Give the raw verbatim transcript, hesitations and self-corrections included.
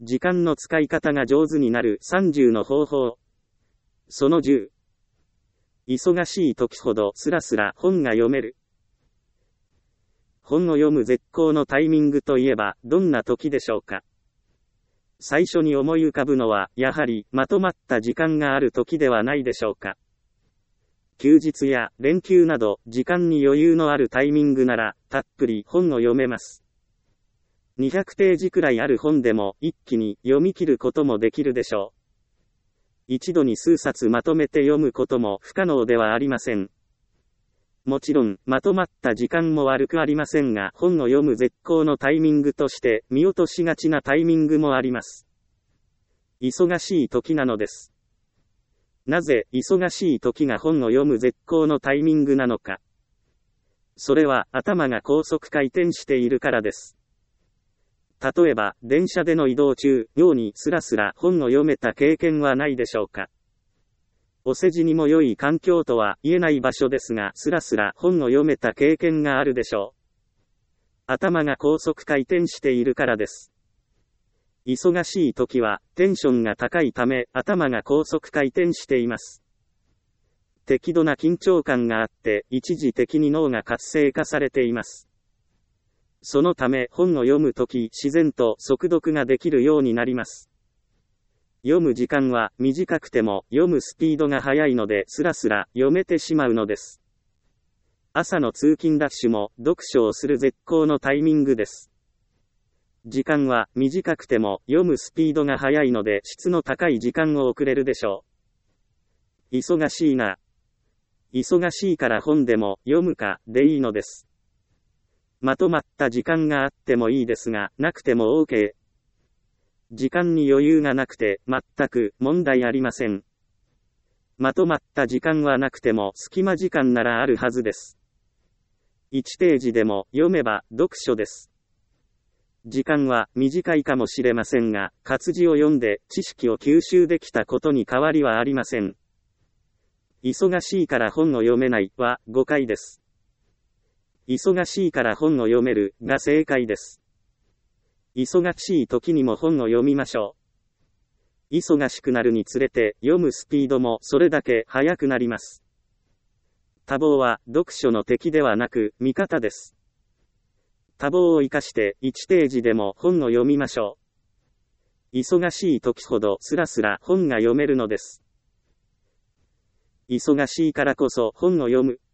時間の使い方が上手になるさんじゅうの方法。そのじゅう。忙しい時ほどスラスラ本が読める。本を読む絶好のタイミングといえばどんな時でしょうか。最初に思い浮かぶのはやはりまとまった時間がある時ではないでしょうか。休日や連休など時間に余裕のあるタイミングならたっぷり本を読めます。にひゃくページくらいある本でも一気に読み切ることもできるでしょう。一度に数冊まとめて読むことも不可能ではありません。もちろん、まとまった時間も悪くありませんが、本を読む絶好のタイミングとして見落としがちなタイミングもあります。忙しい時なのです。なぜ、忙しい時が本を読む絶好のタイミングなのか。それは、頭が高速回転しているからです。例えば、電車での移動中、妙にスラスラ本を読めた経験はないでしょうか。お世辞にも良い環境とは言えない場所ですが、スラスラ本を読めた経験があるでしょう。頭が高速回転しているからです。忙しい時は、テンションが高いため、頭が高速回転しています。適度な緊張感があって、一時的に脳が活性化されています。そのため、本を読むとき、自然と速読ができるようになります。読む時間は短くても読むスピードが速いのでスラスラ読めてしまうのです。朝の通勤ダッシュも読書をする絶好のタイミングです。時間は短くても読むスピードが速いので質の高い時間を送れるでしょう。忙しいな。忙しいから本でも読むかでいいのです。まとまった時間があってもいいですが、なくても OK。時間に余裕がなくて全く問題ありません。まとまった時間はなくても隙間時間ならあるはずです。いちページでも読めば読書です。時間は短いかもしれませんが、活字を読んで知識を吸収できたことに変わりはありません。忙しいから本を読めないは誤解です。忙しいから本を読めるが正解です。忙しい時にも本を読みましょう。忙しくなるにつれて読むスピードもそれだけ速くなります。多忙は読書の敵ではなく味方です。多忙を生かしていちページでも本を読みましょう。忙しい時ほどスラスラ本が読めるのです。忙しいからこそ本を読む。